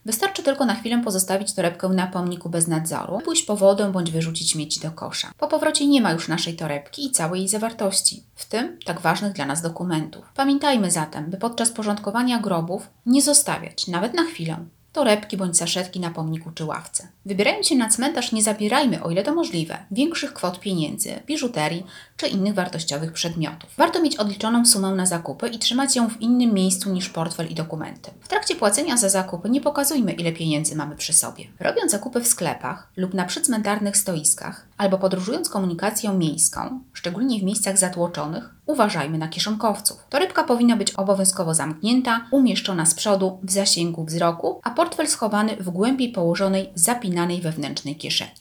Wystarczy tylko na chwilę pozostawić torebkę na pomniku bez nadzoru, pójść po wodę bądź wyrzucić śmieci do kosza. Po powrocie nie ma już naszej torebki i całej jej zawartości, w tym tak ważnych dla nas dokumentów. Pamiętajmy zatem, by podczas porządkowania grobów nie zostawiać, nawet na chwilę, torebki bądź saszetki na pomniku czy ławce. Wybierając się na cmentarz nie zabierajmy, o ile to możliwe, większych kwot pieniędzy, biżuterii czy innych wartościowych przedmiotów. Warto mieć odliczoną sumę na zakupy i trzymać ją w innym miejscu niż portfel i dokumenty. W trakcie płacenia za zakupy nie pokazujmy, ile pieniędzy mamy przy sobie. Robiąc zakupy w sklepach lub na przycmentarnych stoiskach albo podróżując komunikacją miejską, szczególnie w miejscach zatłoczonych, uważajmy na kieszonkowców. Torebka powinna być obowiązkowo zamknięta, umieszczona z przodu w zasięgu wzroku, a portfel schowany w głębiej położonej, zapinanej wewnętrznej kieszeni.